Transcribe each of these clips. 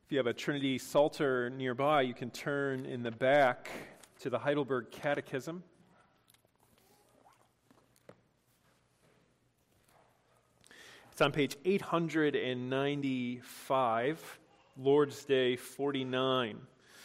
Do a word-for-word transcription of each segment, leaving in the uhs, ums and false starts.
If you have a Trinity Psalter nearby, you can turn in the back to the Heidelberg Catechism. It's on page eight hundred ninety-five, Lord's Day forty-nine.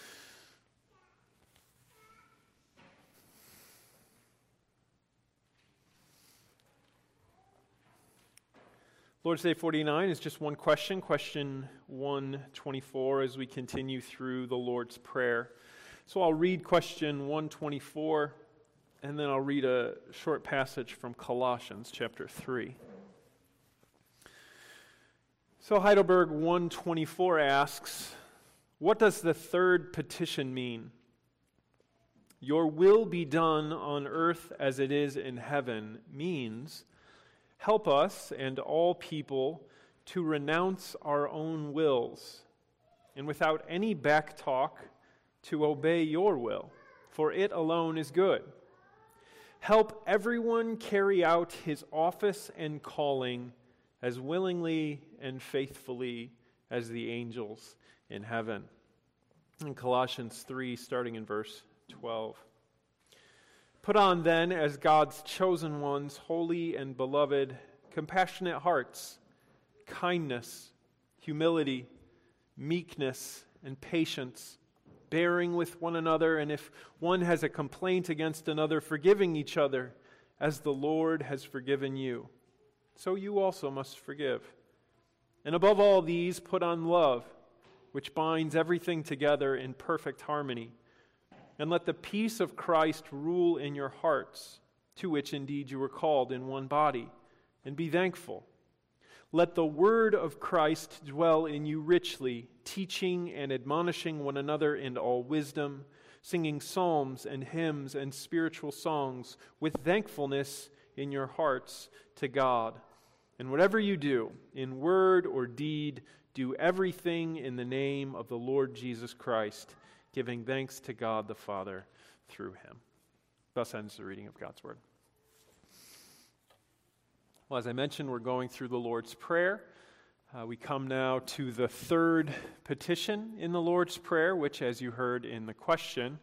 Lord's Day forty-nine is just one question, question one twenty-four, as we continue through the Lord's Prayer. So I'll read question one twenty-four, and then I'll read a short passage from Colossians chapter three. So Heidelberg one twenty-four asks, what does the third petition mean? Your will be done on earth as it is in heaven means, help us and all people to renounce our own wills, and without any backtalk, to obey your will, for it alone is good. Help everyone carry out his office and calling as willingly and faithfully as the angels in heaven. In Colossians three, starting in verse twelve. Put on then, as God's chosen ones, holy and beloved, compassionate hearts, kindness, humility, meekness, and patience, bearing with one another, and if one has a complaint against another, forgiving each other, as the Lord has forgiven you. So you also must forgive. And above all these, put on love, which binds everything together in perfect harmony. And let the peace of Christ rule in your hearts, to which indeed you were called in one body, and be thankful. Let the word of Christ dwell in you richly, teaching and admonishing one another in all wisdom, singing psalms and hymns and spiritual songs with thankfulness in your hearts to God. And whatever you do, in word or deed, do everything in the name of the Lord Jesus Christ, giving thanks to God the Father through him. Thus ends the reading of God's word. Well, as I mentioned, we're going through the Lord's Prayer. Uh, we come now to the third petition in the Lord's Prayer, which, as you heard in the question,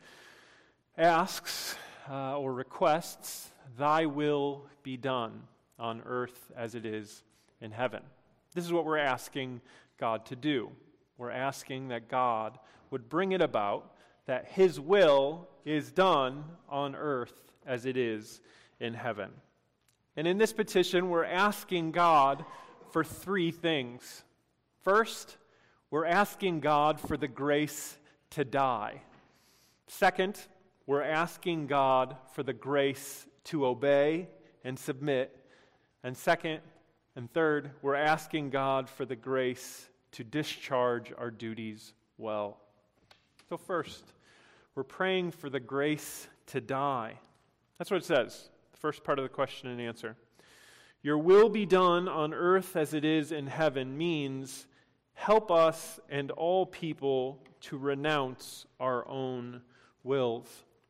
asks uh, or requests, thy will be done on earth as it is in heaven. This is what we're asking God to do. We're asking that God would bring it about that his will is done on earth as it is in heaven. And in this petition, we're asking God for three things. First, we're asking God for the grace to die. Second, we're asking God for the grace to obey and submit. And second and third, we're asking God for the grace to discharge our duties well. So first, we're praying for the grace to die. That's what it says, the first part of the question and answer. Your will be done on earth as it is in heaven means help us and all people to renounce our own wills.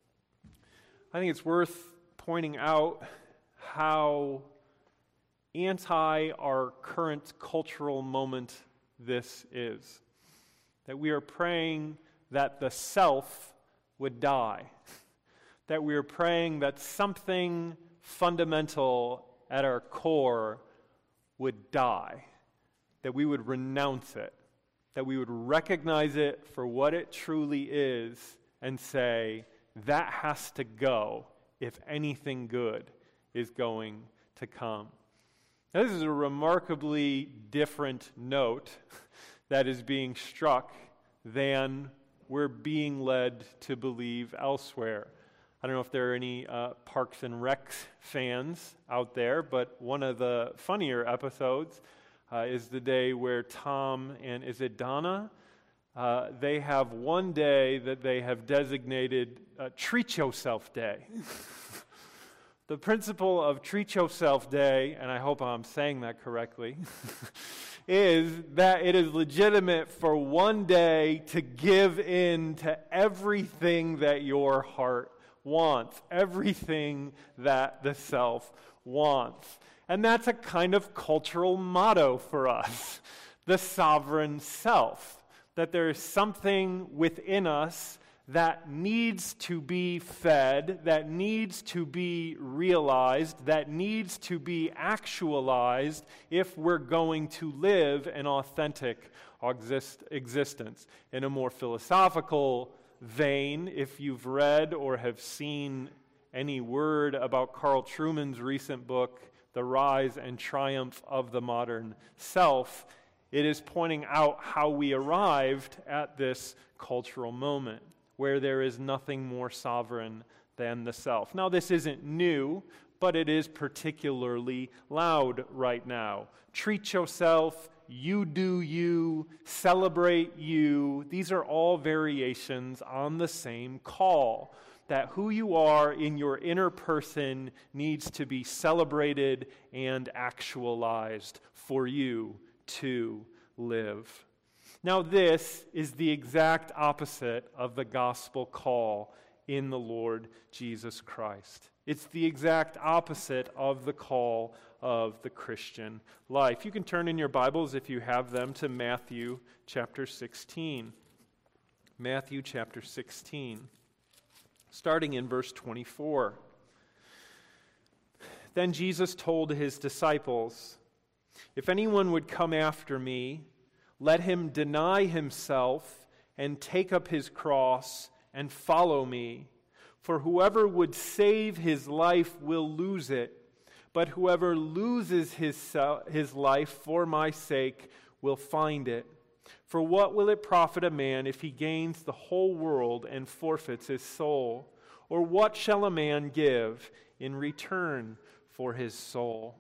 I think it's worth pointing out how anti our current cultural moment this is. That we are praying that the self would die. That we are praying that something fundamental at our core would die. That we would renounce it. That we would recognize it for what it truly is and say, that has to go if anything good is going to come. Now, this is a remarkably different note that is being struck than we're being led to believe elsewhere. I don't know if there are any uh, Parks and Rec fans out there, but one of the funnier episodes uh, is the day where Tom and, is it Donna? Uh, they have one day that they have designated uh, Treat Yourself Day. The principle of Treat Yourself Day, and I hope I'm saying that correctly, is that it is legitimate for one day to give in to everything that your heart wants, everything that the self wants. And that's a kind of cultural motto for us, the sovereign self. that there is something within us that needs to be fed, that needs to be realized, that needs to be actualized if we're going to live an authentic exist- existence. In a more philosophical vein, if you've read or have seen any word about Carl Trueman's recent book, The Rise and Triumph of the Modern Self, it is pointing out how we arrived at this cultural moment, where there is nothing more sovereign than the self. Now, this isn't new, but it is particularly loud right now. Treat yourself, you do you, celebrate you. These are all variations on the same call, that who you are in your inner person needs to be celebrated and actualized for you to live. Now, this is the exact opposite of the gospel call in the Lord Jesus Christ. It's the exact opposite of the call of the Christian life. You can turn in your Bibles, if you have them, to Matthew chapter sixteen. Matthew chapter sixteen, starting in verse twenty-four. Then Jesus told his disciples, "If anyone would come after me, let him deny himself and take up his cross and follow me. For whoever would save his life will lose it, but whoever loses his, his life for my sake will find it. For what will it profit a man if he gains the whole world and forfeits his soul? Or what shall a man give in return for his soul?"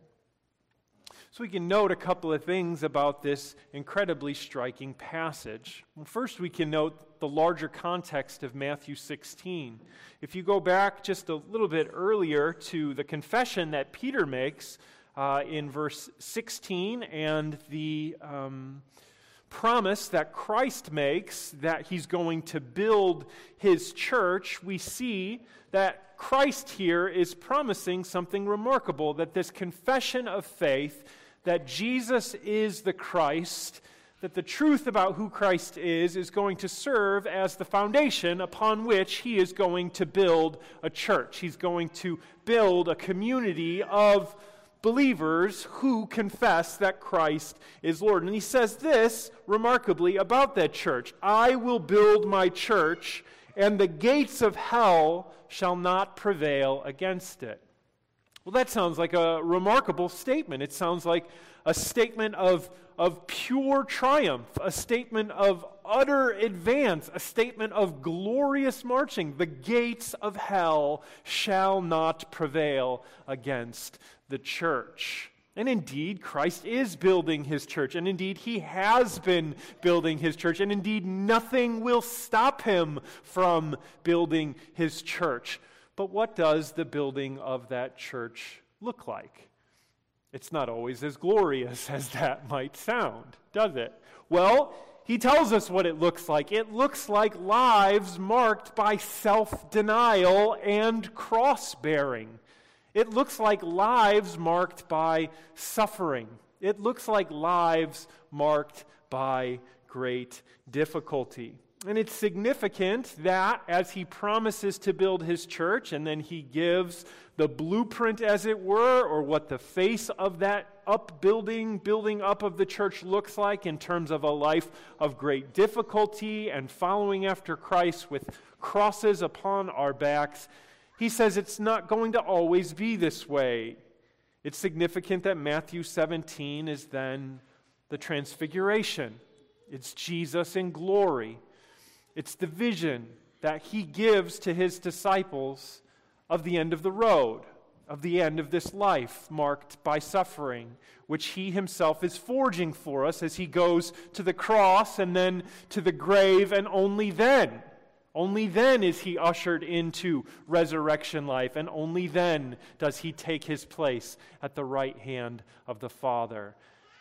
So we can note a couple of things about this incredibly striking passage. Well, first, we can note the larger context of Matthew sixteen. If you go back just a little bit earlier to the confession that Peter makes uh, in verse sixteen and the um, promise that Christ makes that he's going to build his church, we see that Christ here is promising something remarkable, that this confession of faith that Jesus is the Christ, that the truth about who Christ is, is going to serve as the foundation upon which he is going to build a church. He's going to build a community of believers who confess that Christ is Lord. And he says this remarkably about that church: "I will build my church, and the gates of hell shall not prevail against it." Well, that sounds like a remarkable statement. It sounds like a statement of, of pure triumph, a statement of utter advance, a statement of glorious marching. The gates of hell shall not prevail against the church. And indeed, Christ is building his church, and indeed, he has been building his church, and indeed, nothing will stop him from building his church. But what does the building of that church look like? It's not always as glorious as that might sound, does it? Well, he tells us what it looks like. It looks like lives marked by self-denial and cross-bearing. It looks like lives marked by suffering. It looks like lives marked by great difficulty. And it's significant that as he promises to build his church, and then he gives the blueprint, as it were, or what the face of that upbuilding, building up of the church looks like in terms of a life of great difficulty and following after Christ with crosses upon our backs. He says it's not going to always be this way. It's significant that Matthew seventeen is then the transfiguration. It's Jesus in glory. It's the vision that he gives to his disciples of the end of the road, of the end of this life marked by suffering, which he himself is forging for us as he goes to the cross and then to the grave, and only then, only then is he ushered into resurrection life, and only then does he take his place at the right hand of the Father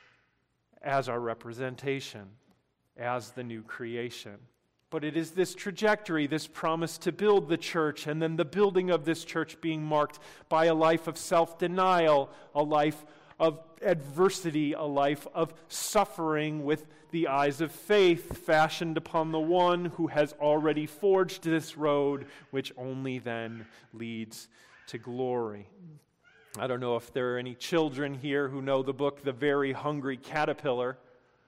as our representation, as the new creation. But it is this trajectory, this promise to build the church, and then the building of this church being marked by a life of self-denial, a life of adversity a life of suffering with the eyes of faith fashioned upon the one who has already forged this road, which only then leads to glory. I don't know if there are any children here who know the book The Very Hungry Caterpillar.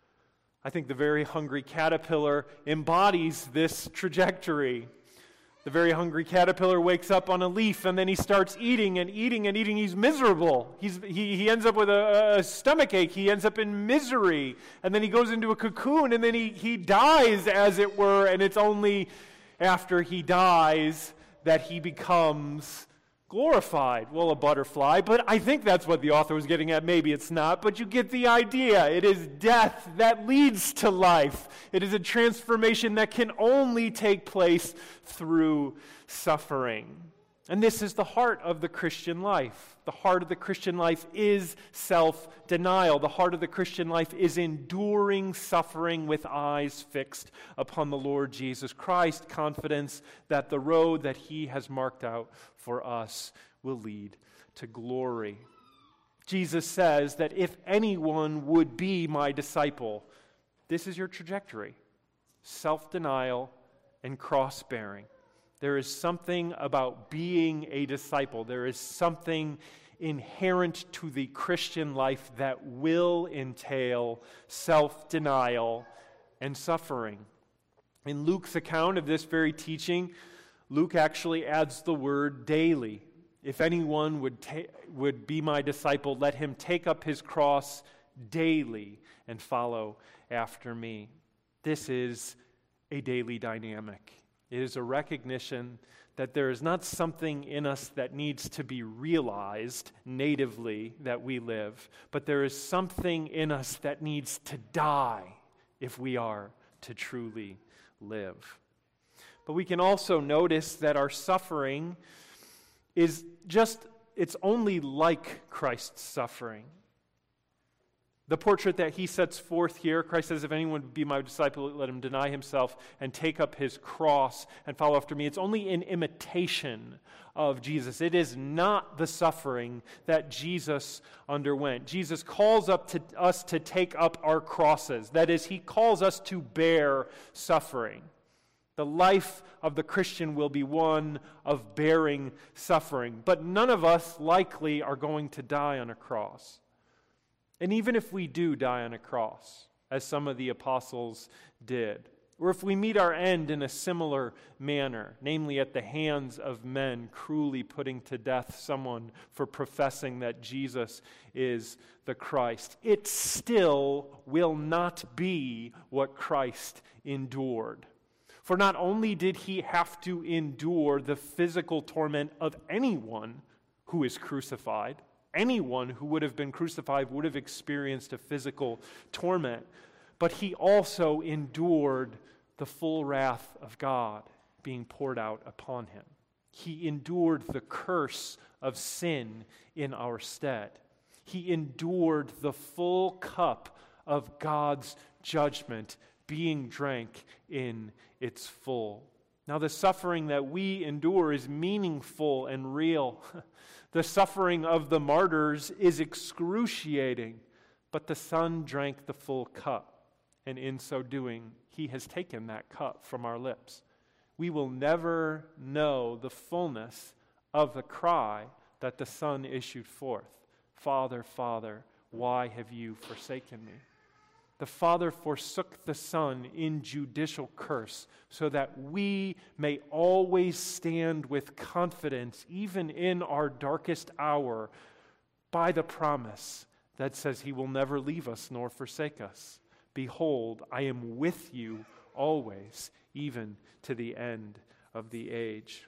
I think The Very Hungry Caterpillar embodies this trajectory. The very hungry caterpillar wakes up on a leaf, and then he starts eating and eating and eating. He's miserable. He's, he, he ends up with a, a stomach ache. He ends up in misery. And then he goes into a cocoon, and then he, he dies, as it were, and it's only after he dies that he becomes glorified. Well, a butterfly, but I think that's what the author was getting at. Maybe it's not, but you get the idea. It is death that leads to life. It is a transformation that can only take place through suffering. And this is the heart of the Christian life. The heart of the Christian life is self-denial. The heart of the Christian life is enduring suffering with eyes fixed upon the Lord Jesus Christ, confidence that the road that He has marked out for us will lead to glory. Jesus says that if anyone would be my disciple, this is your trajectory: self-denial and cross-bearing. There is something about being a disciple. There is something inherent to the Christian life that will entail self-denial and suffering. In Luke's account of this very teaching, Luke actually adds the word daily. If anyone would ta- would be my disciple, let him take up his cross daily and follow after me. This is a daily dynamic. It is a recognition that there is not something in us that needs to be realized natively that we live, but there is something in us that needs to die if we are to truly live. But we can also notice that our suffering is just, it's only like Christ's suffering. The portrait that he sets forth here, Christ says, if anyone would be my disciple, let him deny himself and take up his cross and follow after me. It's only in imitation of Jesus. It is not the suffering that Jesus underwent. Jesus calls up to us to take up our crosses. That is, he calls us to bear suffering. The life of the Christian will be one of bearing suffering. But none of us likely are going to die on a cross. And even if we do die on a cross, as some of the apostles did, or if we meet our end in a similar manner, namely at the hands of men cruelly putting to death someone for professing that Jesus is the Christ, it still will not be what Christ endured. For not only did he have to endure the physical torment of anyone who is crucified, anyone who would have been crucified would have experienced a physical torment, but he also endured the full wrath of God being poured out upon him. He endured the curse of sin in our stead. He endured the full cup of God's judgment being drank in its full. Now, the suffering that we endure is meaningful and real. The suffering of the martyrs is excruciating, but the Son drank the full cup, and in so doing, he has taken that cup from our lips. We will never know the fullness of the cry that the Son issued forth. Father, Father, why have you forsaken me? The Father forsook the Son in judicial curse so that we may always stand with confidence, even in our darkest hour, by the promise that says he will never leave us nor forsake us. Behold, I am with you always, even to the end of the age.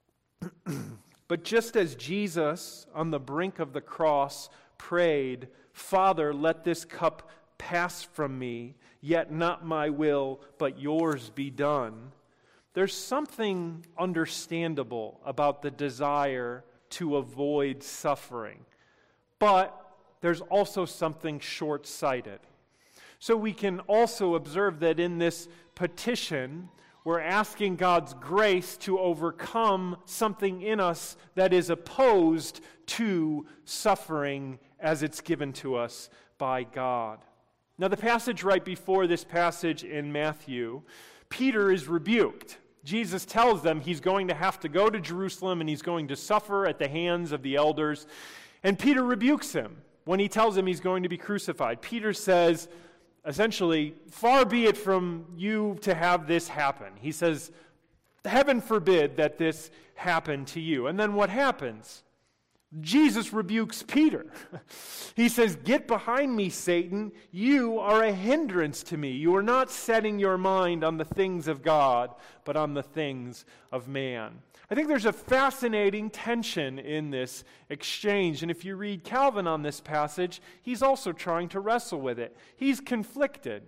But just as Jesus, on the brink of the cross, prayed, Father, let this cup pass from me, yet not my will, but yours be done. There's something understandable about the desire to avoid suffering, but there's also something short-sighted. So we can also observe that in this petition, we're asking God's grace to overcome something in us that is opposed to suffering as it's given to us by God. Now, the passage right before this passage in Matthew, Peter is rebuked. Jesus tells them he's going to have to go to Jerusalem and he's going to suffer at the hands of the elders. And Peter rebukes him when he tells him he's going to be crucified. Peter says, essentially, far be it from you to have this happen. He says, heaven forbid that this happen to you. And then what happens? Jesus rebukes Peter. He says, get behind me, Satan. You are a hindrance to me. You are not setting your mind on the things of God, but on the things of man. I think there's a fascinating tension in this exchange. And if you read Calvin on this passage, he's also trying to wrestle with it. He's conflicted.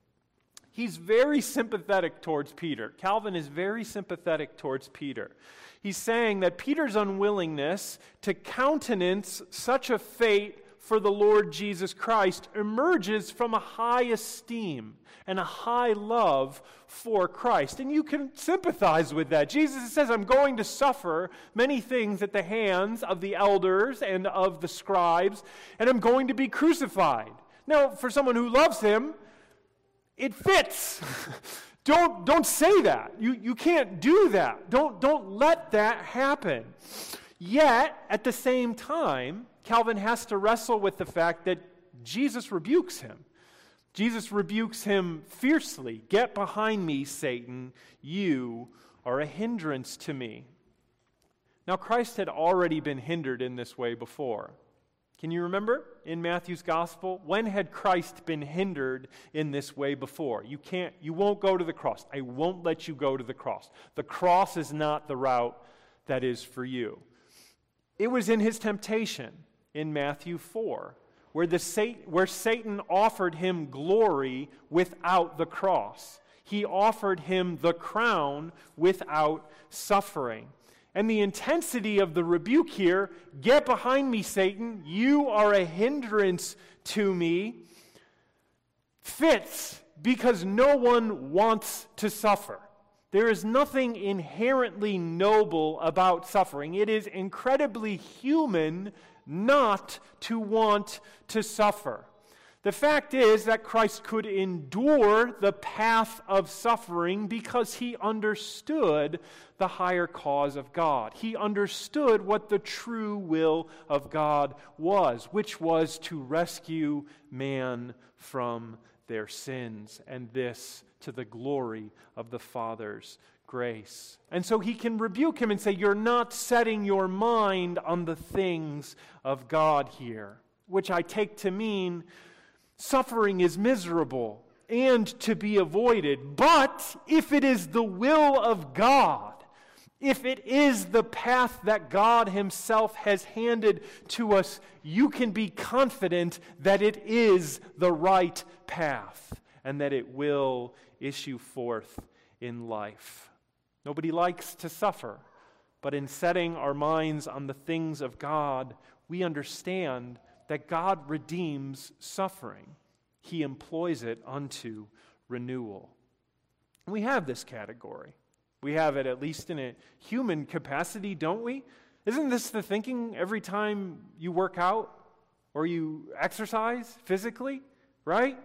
He's very sympathetic towards Peter. Calvin is very sympathetic towards Peter. He's saying that Peter's unwillingness to countenance such a fate for the Lord Jesus Christ emerges from a high esteem and a high love for Christ. And you can sympathize with that. Jesus says, I'm going to suffer many things at the hands of the elders and of the scribes, and I'm going to be crucified. Now, for someone who loves him, it fits. Don't, don't say that. You, you can't do that. Don't, don't let that happen. Yet, at the same time, Calvin has to wrestle with the fact that Jesus rebukes him. Jesus rebukes him fiercely. Get behind me, Satan. You are a hindrance to me. Now, Christ had already been hindered in this way before. Can you remember in Matthew's gospel? When had Christ been hindered in this way before? You can't, you won't go to the cross. I won't let you go to the cross. The cross is not the route that is for you. It was in his temptation in Matthew four, where, the Satan, where Satan offered him glory without the cross. He offered him the crown without suffering. And the intensity of the rebuke here, get behind me, Satan, you are a hindrance to me, fits because no one wants to suffer. There is nothing inherently noble about suffering. It is incredibly human not to want to suffer. The fact is that Christ could endure the path of suffering because he understood the higher cause of God. He understood what the true will of God was, which was to rescue man from their sins, and this to the glory of the Father's grace. And so he can rebuke him and say, you're not setting your mind on the things of God here, which I take to mean suffering is miserable and to be avoided. But if it is the will of God, if it is the path that God himself has handed to us, you can be confident that it is the right path and that it will issue forth in life. Nobody likes to suffer, but in setting our minds on the things of God, we understand that God redeems suffering. He employs it unto renewal. We have this category. We have it at least in a human capacity, don't we? Isn't this the thinking every time you work out or you exercise physically, right?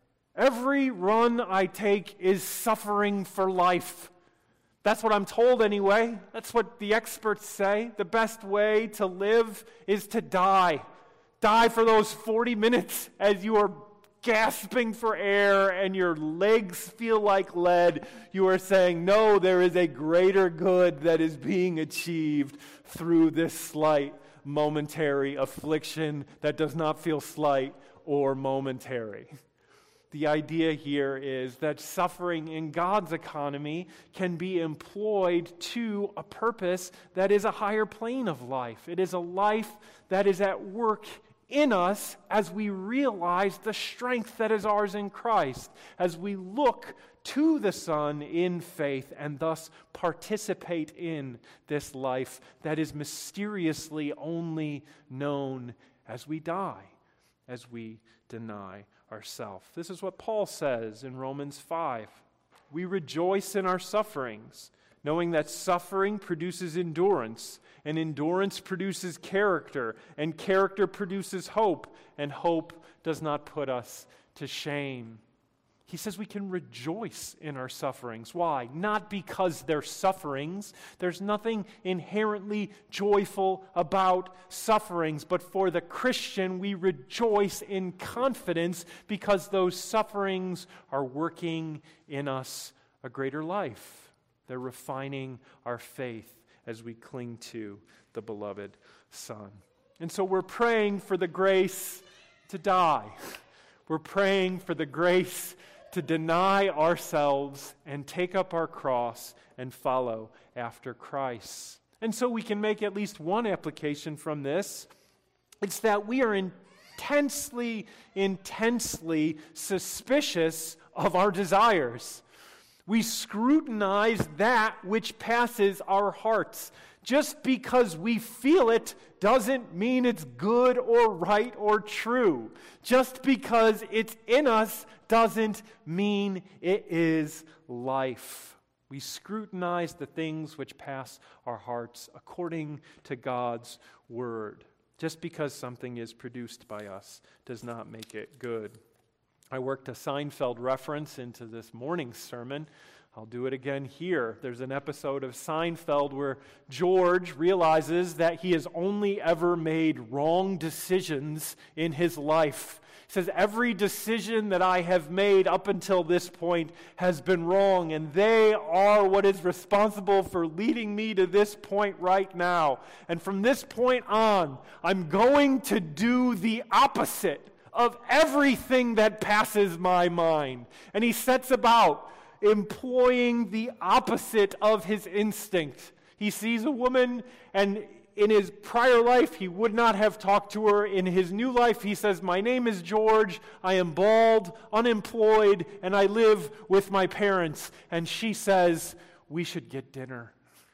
Every run I take is suffering for life. That's what I'm told anyway. That's what the experts say. The best way to live is to die. Die for those forty minutes as you are gasping for air and your legs feel like lead. You are saying, no, there is a greater good that is being achieved through this slight momentary affliction that does not feel slight or momentary. The idea here is that suffering in God's economy can be employed to a purpose that is a higher plane of life. It is a life that is at work in us as we realize the strength that is ours in Christ, as we look to the Son in faith and thus participate in this life that is mysteriously only known as we die, as we deny ourselves. This is what Paul says in Romans five. We rejoice in our sufferings, knowing that suffering produces endurance, and endurance produces character, and character produces hope, and hope does not put us to shame. He says we can rejoice in our sufferings. Why? Not because they're sufferings. There's nothing inherently joyful about sufferings. But for the Christian, we rejoice in confidence because those sufferings are working in us a greater life. They're refining our faith as we cling to the beloved Son. And so we're praying for the grace to die. We're praying for the grace to deny ourselves and take up our cross and follow after Christ. And so we can make at least one application from this. It's that we are intensely, intensely suspicious of our desires. We scrutinize that which passes our hearts. Just because we feel it doesn't mean it's good or right or true. Just because it's in us doesn't mean it is life. We scrutinize the things which pass our hearts according to God's word. Just because something is produced by us does not make it good. I worked a Seinfeld reference into this morning's sermon. I'll do it again here. There's an episode of Seinfeld where George realizes that he has only ever made wrong decisions in his life. He says, every decision that I have made up until this point has been wrong, and they are what is responsible for leading me to this point right now. And from this point on, I'm going to do the opposite of everything that passes my mind. And he sets about employing the opposite of his instinct. He sees a woman, and in his prior life, he would not have talked to her. In his new life, he says, my name is George, I am bald, unemployed, and I live with my parents. And she says, we should get dinner.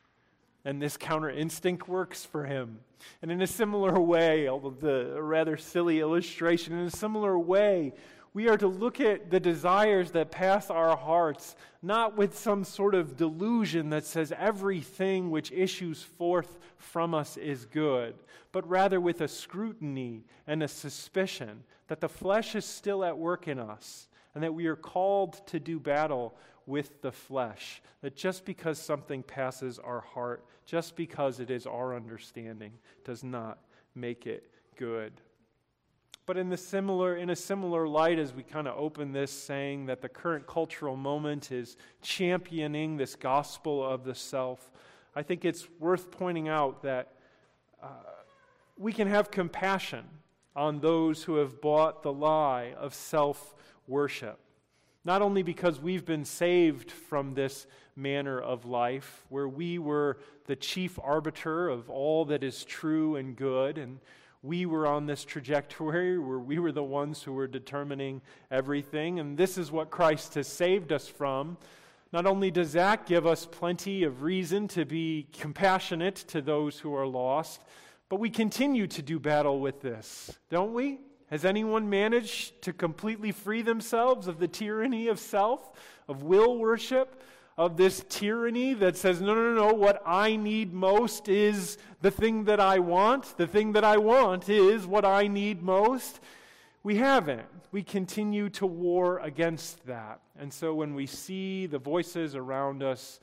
And this counter instinct works for him. And in a similar way, although the a rather silly illustration, in a similar way, we are to look at the desires that pass our hearts, not with some sort of delusion that says everything which issues forth from us is good, but rather with a scrutiny and a suspicion that the flesh is still at work in us, and that we are called to do battle with the flesh. That just because something passes our heart, just because it is our understanding, does not make it good. But in the similar, in a similar light, as we kind of open this, saying that the current cultural moment is championing this gospel of the self, I think it's worth pointing out that uh, we can have compassion on those who have bought the lie of self-worship. Not only because we've been saved from this manner of life, where we were the chief arbiter of all that is true and good, and we were on this trajectory where we were the ones who were determining everything, and this is what Christ has saved us from. Not only does that give us plenty of reason to be compassionate to those who are lost, but we continue to do battle with this, don't we? Has anyone managed to completely free themselves of the tyranny of self, of will worship, of this tyranny that says, no, no, no, no, what I need most is the thing that I want. The thing that I want is what I need most. We haven't. We continue to war against that. And so when we see the voices around us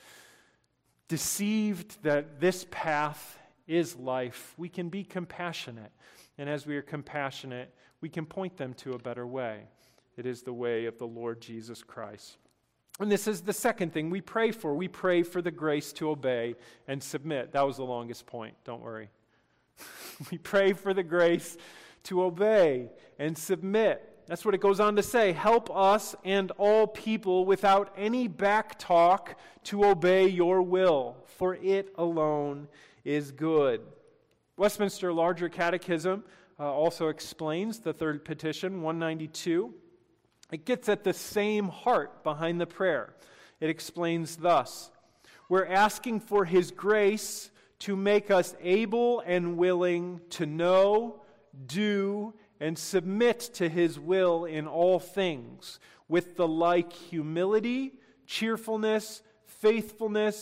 deceived that this path is life, we can be compassionate. And as we are compassionate, we can point them to a better way. It is the way of the Lord Jesus Christ. And this is the second thing we pray for. We pray for the grace to obey and submit. That was the longest point, don't worry. We pray for the grace to obey and submit. That's what it goes on to say. Help us and all people without any back talk to obey your will, for it alone is good. Westminster Larger Catechism uh, also explains the third petition, one ninety-two. It gets at the same heart behind the prayer. It explains thus: we're asking for His grace to make us able and willing to know, do, and submit to His will in all things, with the like humility, cheerfulness, faithfulness,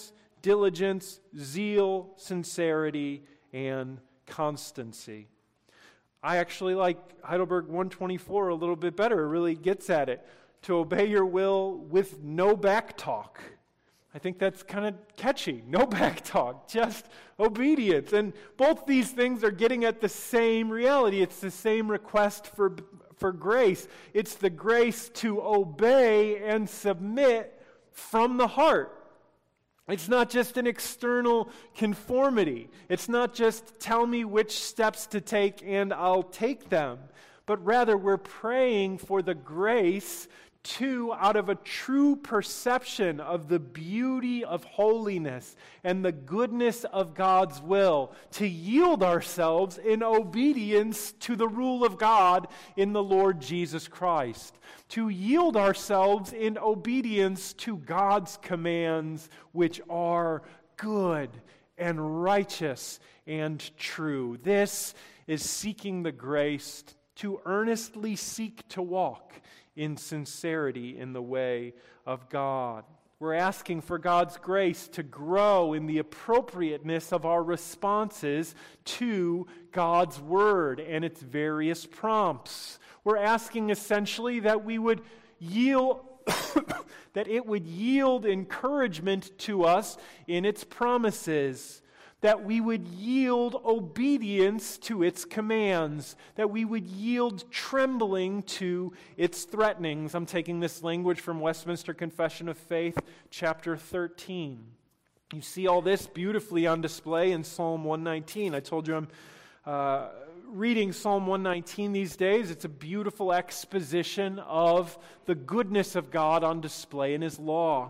diligence, zeal, sincerity, and constancy. I actually like Heidelberg one twenty-four a little bit better. It really gets at it. To obey your will with no back talk. I think that's kind of catchy. No back talk, just obedience. And both these things are getting at the same reality. It's the same request for, for grace. It's the grace to obey and submit from the heart. It's not just an external conformity. It's not just tell me which steps to take and I'll take them. But rather we're praying for the grace to, out of a true perception of the beauty of holiness and the goodness of God's will, to yield ourselves in obedience to the rule of God in the Lord Jesus Christ. To yield ourselves in obedience to God's commands, which are good and righteous and true. This is seeking the grace to earnestly seek to walk in sincerity in the way of God. We're asking for God's grace to grow in the appropriateness of our responses to God's Word and its various prompts. We're asking essentially that we would yield, that it would yield encouragement to us in its promises, that we would yield obedience to its commands, that we would yield trembling to its threatenings. I'm taking this language from Westminster Confession of Faith, chapter thirteen. You see all this beautifully on display in Psalm one nineteen. I told you I'm uh, reading Psalm one nineteen these days. It's a beautiful exposition of the goodness of God on display in His law.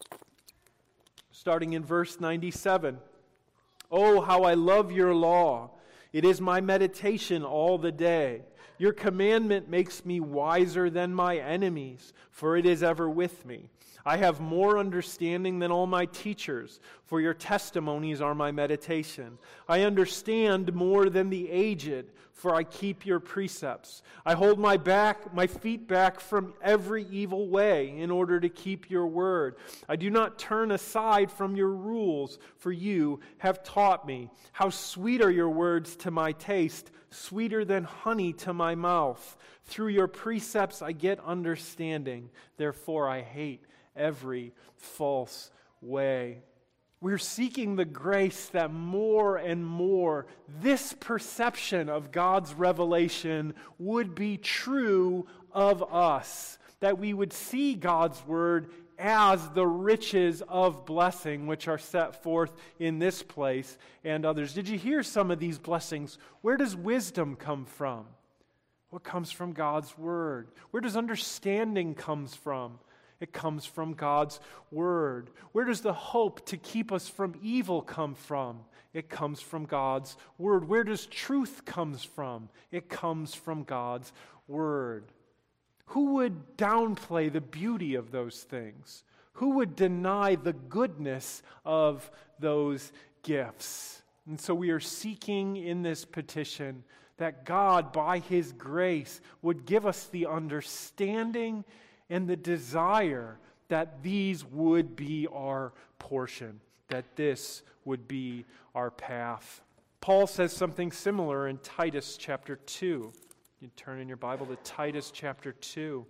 Starting in verse ninety-seven. Oh, how I love your law. It is my meditation all the day. Your commandment makes me wiser than my enemies, for it is ever with me. I have more understanding than all my teachers, for your testimonies are my meditation. I understand more than the aged, for I keep your precepts. I hold my back, my feet back from every evil way in order to keep your word. I do not turn aside from your rules, for you have taught me. How sweet are your words to my taste, sweeter than honey to my mouth. Through your precepts I get understanding, therefore I hate every false way. We're seeking the grace that more and more this perception of God's revelation would be true of us, that we would see God's word as the riches of blessing which are set forth in this place and others. Did you hear some of these blessings? Where does wisdom come from? What comes from God's word? Where does understanding come from? It comes from God's word. Where does the hope to keep us from evil come from? It comes from God's word. Where does truth come from? It comes from God's word. Who would downplay the beauty of those things? Who would deny the goodness of those gifts? And so we are seeking in this petition that God, by His grace, would give us the understanding and the desire that these would be our portion, that this would be our path. Paul says something similar in Titus chapter two. You turn in your Bible to Titus chapter two.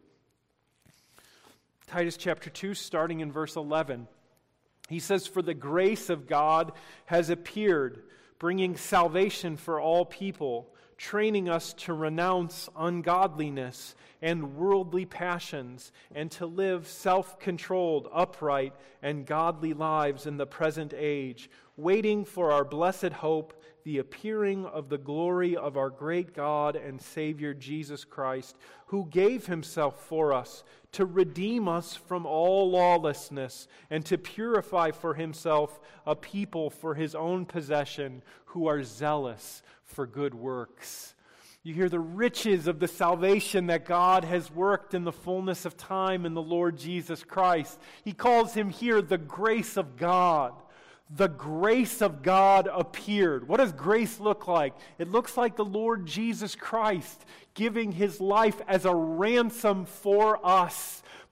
Titus chapter two, starting in verse eleven. He says, "For the grace of God has appeared, bringing salvation for all people, training us to renounce ungodliness and worldly passions, and to live self-controlled, upright, and godly lives in the present age, waiting for our blessed hope, the appearing of the glory of our great God and Savior Jesus Christ, who gave Himself for us to redeem us from all lawlessness and to purify for Himself a people for His own possession who are zealous for good works." You hear the riches of the salvation that God has worked in the fullness of time in the Lord Jesus Christ. He calls Him here the grace of God. The grace of God appeared. What does grace look like? It looks like the Lord Jesus Christ giving His life as a ransom for us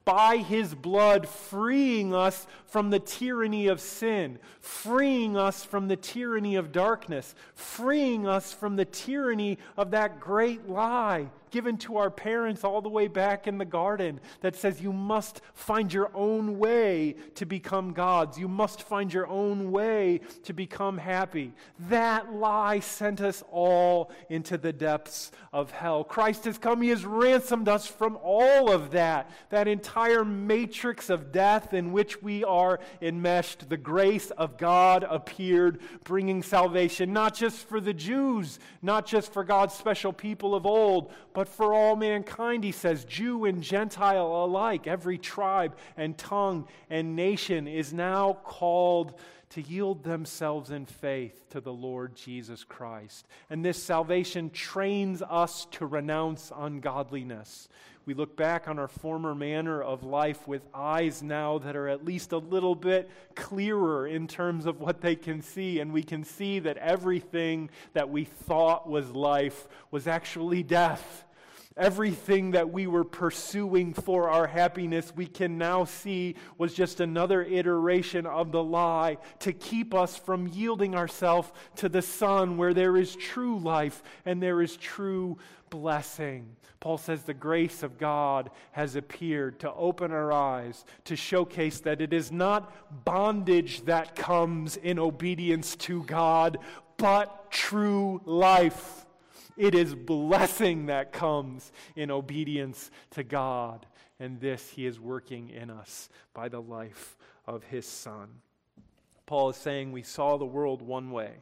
by his blood, freeing us from the tyranny of sin, freeing us from the tyranny of darkness, freeing us from the tyranny of that great lie given to our parents all the way back in the garden that says you must find your own way to become gods. You must find your own way to become happy. That lie sent us all into the depths of hell. Christ has come. He has ransomed us from all of that, that entire matrix of death in which we are enmeshed. The grace of God appeared, bringing salvation, not just for the Jews, not just for God's special people of old, but for all mankind, he says, Jew and Gentile alike. Every tribe and tongue and nation is now called to yield themselves in faith to the Lord Jesus Christ. And this salvation trains us to renounce ungodliness. We look back on our former manner of life with eyes now that are at least a little bit clearer in terms of what they can see, and we can see that everything that we thought was life was actually death. Everything that we were pursuing for our happiness, we can now see was just another iteration of the lie to keep us from yielding ourselves to the Son, where there is true life and there is true blessing. Paul says the grace of God has appeared to open our eyes, to showcase that it is not bondage that comes in obedience to God, but true life. It is blessing that comes in obedience to God. And this he is working in us by the life of his Son. Paul is saying we saw the world one way.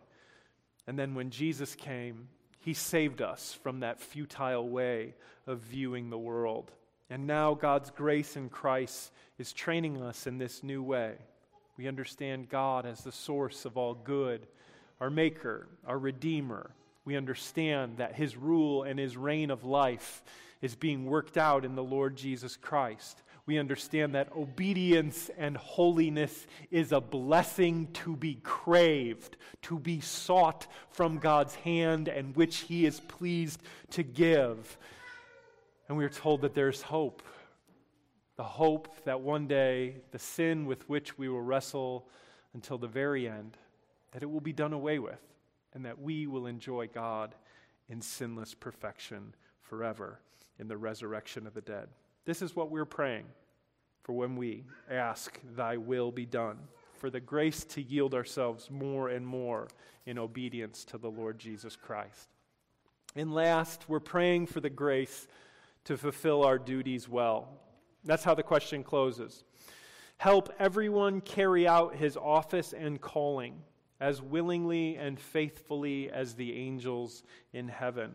And then when Jesus came, he saved us from that futile way of viewing the world. And now God's grace in Christ is training us in this new way. We understand God as the source of all good, our Maker, our Redeemer. We understand that his rule and his reign of life is being worked out in the Lord Jesus Christ. We understand that obedience and holiness is a blessing to be craved, to be sought from God's hand, and which he is pleased to give. And we are told that there's hope. The hope that one day the sin with which we will wrestle until the very end, that it will be done away with, and that we will enjoy God in sinless perfection forever in the resurrection of the dead. This is what we're praying for when we ask, thy will be done, for the grace to yield ourselves more and more in obedience to the Lord Jesus Christ. And last, we're praying for the grace to fulfill our duties well. That's how the question closes. Help everyone carry out his office and calling as willingly and faithfully as the angels in heaven.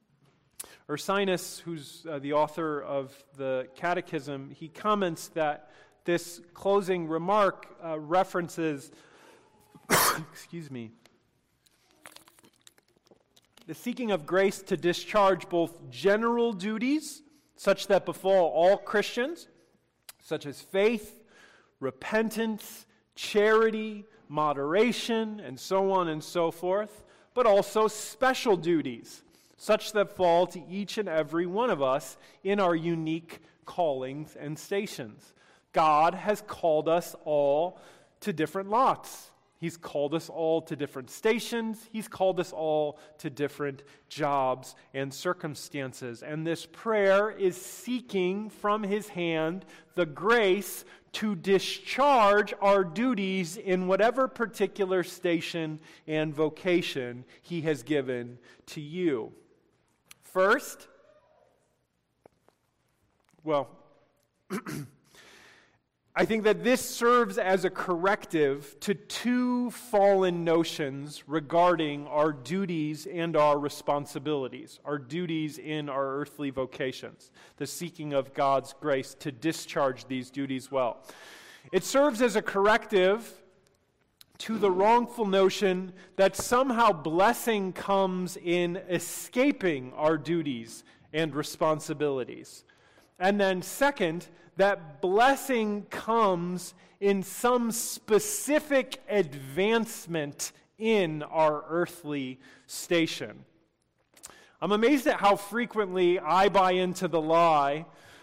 Ursinus, who's uh, the author of the Catechism, he comments that this closing remark uh, references, excuse me, the seeking of grace to discharge both general duties, such that befall all Christians, such as faith, repentance, charity, moderation, and so on and so forth, but also special duties, such that fall to each and every one of us in our unique callings and stations. God has called us all to different lots. He's called us all to different stations. He's called us all to different jobs and circumstances. And this prayer is seeking from his hand the grace to discharge our duties in whatever particular station and vocation he has given to you. First, well, I think that this serves as a corrective to two fallen notions regarding our duties and our responsibilities, our duties in our earthly vocations, the seeking of God's grace to discharge these duties well. It serves as a corrective to the wrongful notion that somehow blessing comes in escaping our duties and responsibilities. And then second, that blessing comes in some specific advancement in our earthly station. I'm amazed at how frequently I buy into the lie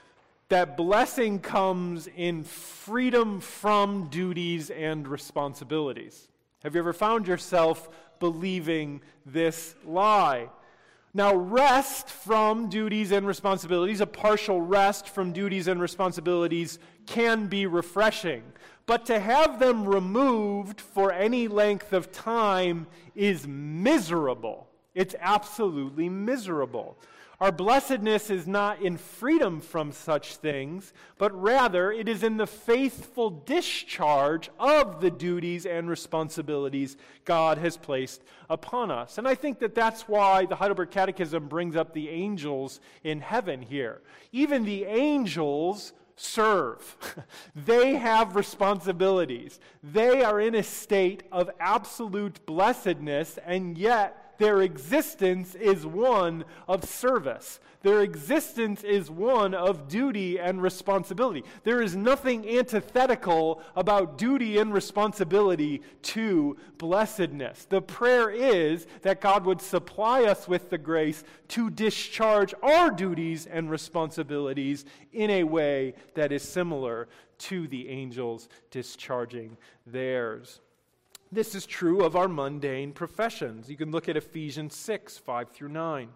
that blessing comes in freedom from duties and responsibilities. Have you ever found yourself believing this lie? Now, rest from duties and responsibilities, a partial rest from duties and responsibilities, can be refreshing. But to have them removed for any length of time is miserable. It's absolutely miserable. Our blessedness is not in freedom from such things, but rather it is in the faithful discharge of the duties and responsibilities God has placed upon us. And I think that that's why the Heidelberg Catechism brings up the angels in heaven here. Even the angels serve. They have responsibilities. They are in a state of absolute blessedness, and yet their existence is one of service. Their existence is one of duty and responsibility. There is nothing antithetical about duty and responsibility to blessedness. The prayer is that God would supply us with the grace to discharge our duties and responsibilities in a way that is similar to the angels discharging theirs. This is true of our mundane professions. You can look at Ephesians six, five through nine.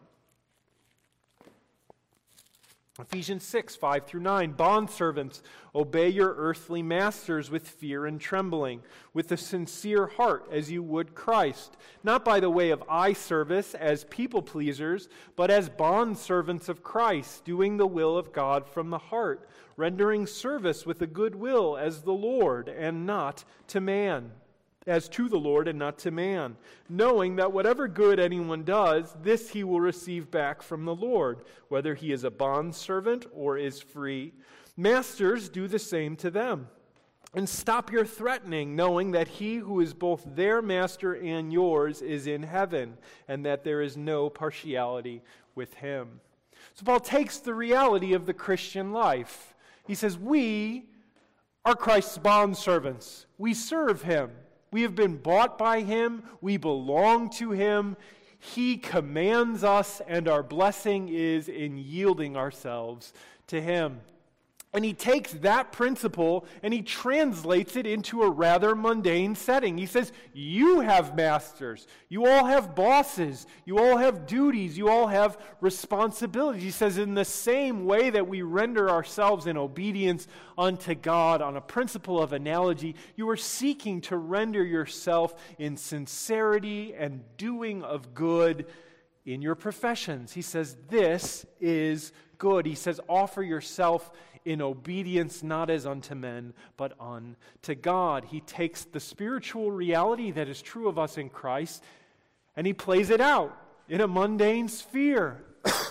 Ephesians six, five through nine. Bondservants, obey your earthly masters with fear and trembling, with a sincere heart as you would Christ, not by the way of eye service as people pleasers, but as bondservants of Christ, doing the will of God from the heart, rendering service with a good will as the Lord and not to man. As to the Lord and not to man, knowing that whatever good anyone does, this he will receive back from the Lord, whether he is a bondservant or is free. Masters, do the same to them. And stop your threatening, knowing that he who is both their master and yours is in heaven, and that there is no partiality with him. So Paul takes the reality of the Christian life. He says, we are Christ's bondservants. We serve him. We have been bought by him. We belong to him. He commands us, and our blessing is in yielding ourselves to him. And he takes that principle and he translates it into a rather mundane setting. He says, you have masters. You all have bosses. You all have duties. You all have responsibilities. He says, in the same way that we render ourselves in obedience unto God on a principle of analogy, you are seeking to render yourself in sincerity and doing of good in your professions. He says, this is good. He says, offer yourself in obedience, not as unto men, but unto God. He takes the spiritual reality that is true of us in Christ, and he plays it out in a mundane sphere.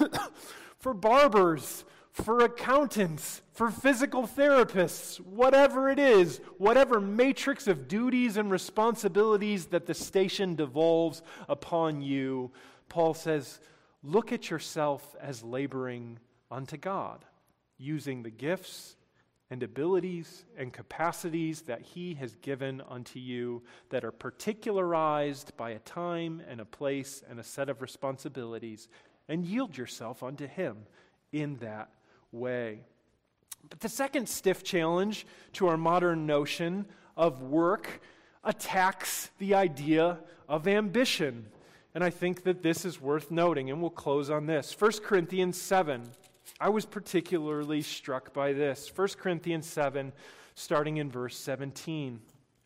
For barbers, for accountants, for physical therapists, whatever it is, whatever matrix of duties and responsibilities that the station devolves upon you, Paul says, look at yourself as laboring unto God, using the gifts and abilities and capacities that he has given unto you that are particularized by a time and a place and a set of responsibilities, and yield yourself unto him in that way. But the second stiff challenge to our modern notion of work attacks the idea of ambition. And I think that this is worth noting, and we'll close on this. First Corinthians seven. I was particularly struck by this. First Corinthians seven, starting in verse seventeen.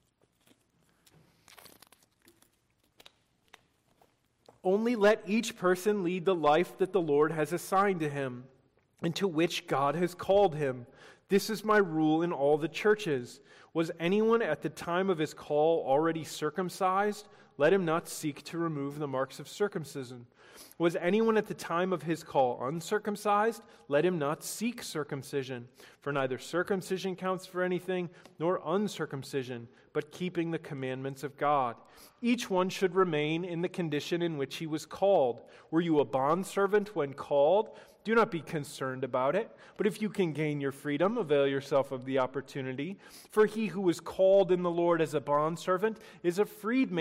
Only let each person lead the life that the Lord has assigned to him, and to which God has called him. This is my rule in all the churches. Was anyone at the time of his call already circumcised? Let him not seek to remove the marks of circumcision. Was anyone at the time of his call uncircumcised? Let him not seek circumcision. For neither circumcision counts for anything, nor uncircumcision, but keeping the commandments of God. Each one should remain in the condition in which he was called. Were you a bondservant when called? Do not be concerned about it. But if you can gain your freedom, avail yourself of the opportunity. For he who is called in the Lord as a bondservant is a freedman of the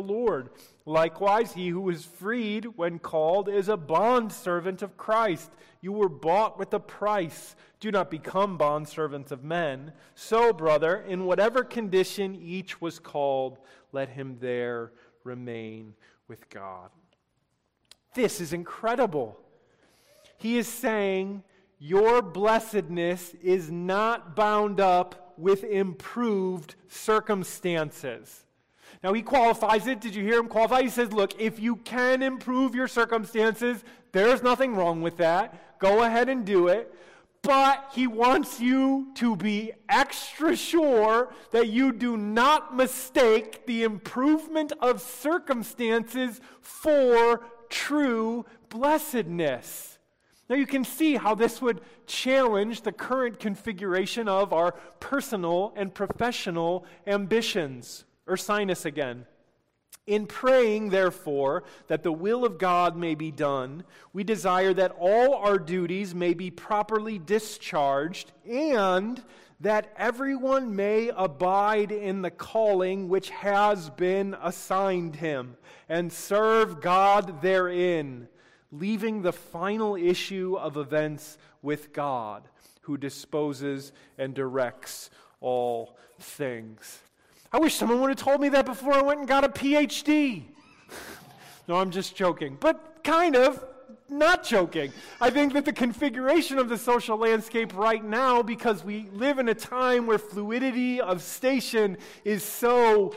the Lord. Likewise, he who is freed when called is a bondservant of Christ. You were bought with a price. Do not become bondservants of men. So, brother, in whatever condition each was called, let him there remain with God. This is incredible. He is saying, your blessedness is not bound up with improved circumstances. Now, he qualifies it. Did you hear him qualify? He says, look, if you can improve your circumstances, there's nothing wrong with that. Go ahead and do it. But he wants you to be extra sure that you do not mistake the improvement of circumstances for true blessedness. Now you can see how this would challenge the current configuration of our personal and professional ambitions. Ursinus again. In praying, therefore, that the will of God may be done, we desire that all our duties may be properly discharged, and that everyone may abide in the calling which has been assigned him, and serve God therein, leaving the final issue of events with God, who disposes and directs all things. I wish someone would have told me that before I went and got a P H D. No, I'm just joking, but kind of not joking. I think that the configuration of the social landscape right now, because we live in a time where fluidity of station is so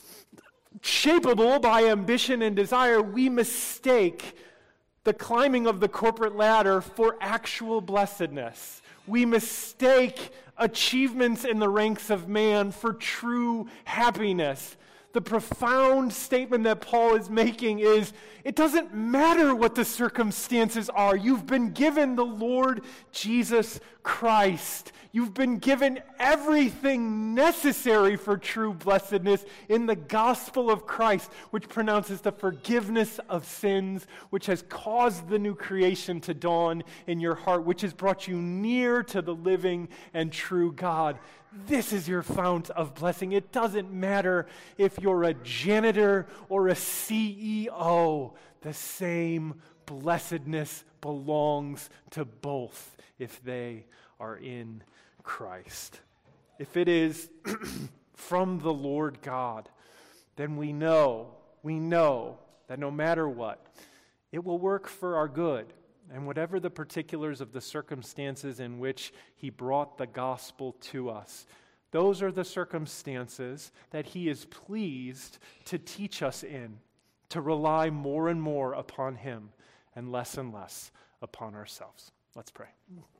shapeable by ambition and desire, we mistake the climbing of the corporate ladder for actual blessedness. We mistake achievements in the ranks of man for true happiness. The profound statement that Paul is making is, it doesn't matter what the circumstances are. You've been given the Lord Jesus Christ. You've been given everything necessary for true blessedness in the gospel of Christ, which pronounces the forgiveness of sins, which has caused the new creation to dawn in your heart, which has brought you near to the living and true God. This is your fount of blessing. It doesn't matter if you're a janitor or a C E O. The same blessedness belongs to both if they are in Christ. If it is from the Lord God, then we know, we know that no matter what, it will work for our good. And whatever the particulars of the circumstances in which he brought the gospel to us, those are the circumstances that he is pleased to teach us in, to rely more and more upon him and less and less upon ourselves. Let's pray.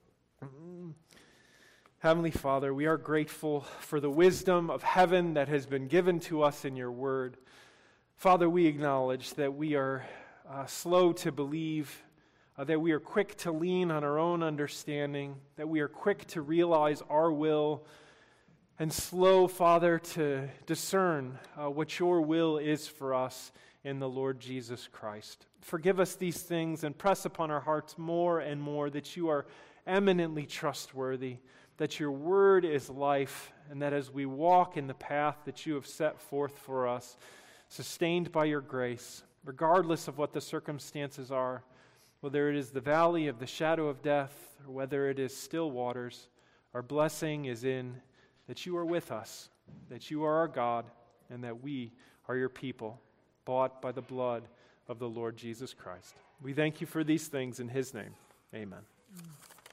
Heavenly Father, we are grateful for the wisdom of heaven that has been given to us in your word. Father, we acknowledge that we are uh, slow to believe, Uh, that we are quick to lean on our own understanding, that we are quick to realize our will, and slow, Father, to discern uh, what your will is for us in the Lord Jesus Christ. Forgive us these things and press upon our hearts more and more that you are eminently trustworthy, that your word is life, and that as we walk in the path that you have set forth for us, sustained by your grace, regardless of what the circumstances are, whether it is the valley of the shadow of death or whether it is still waters, our blessing is in that you are with us, that you are our God, and that we are your people, bought by the blood of the Lord Jesus Christ. We thank you for these things in his name. Amen.